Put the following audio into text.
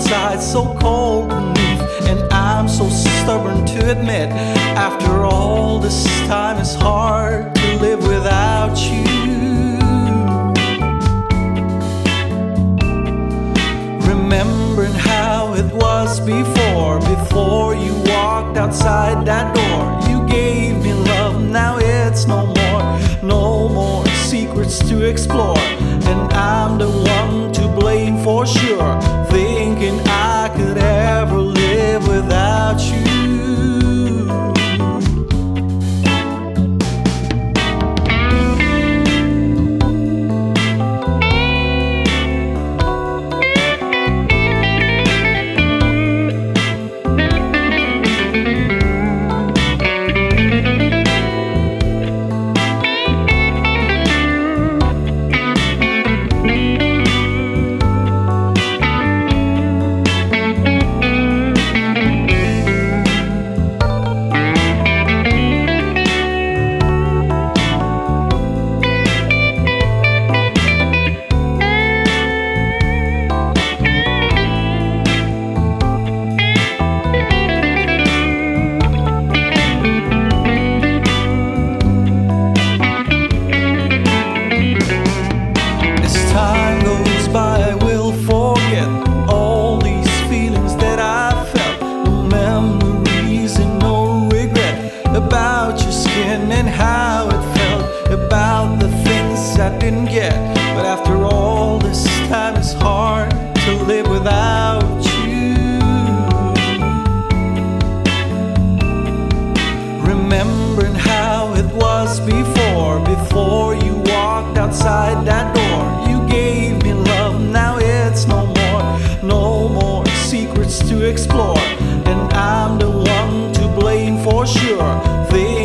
outside, so cold beneath. And I'm so stubborn to admit, after all this time, it's hard to live without you. Remembering how it was before you walked outside that door. You gave me love, now it's no more secrets to explore. And I'm the one to blame for sure, thinking I could ever live without you. Time goes by, I will forget all these feelings that I felt. No memories and no regret about your skin and how it felt, about the things I didn't get. But after all this time, it's hard to live without you. Remembering how it was before you walked outside that door. You gave me love, now it's no more secrets to explore. And I'm the one to blame for sure.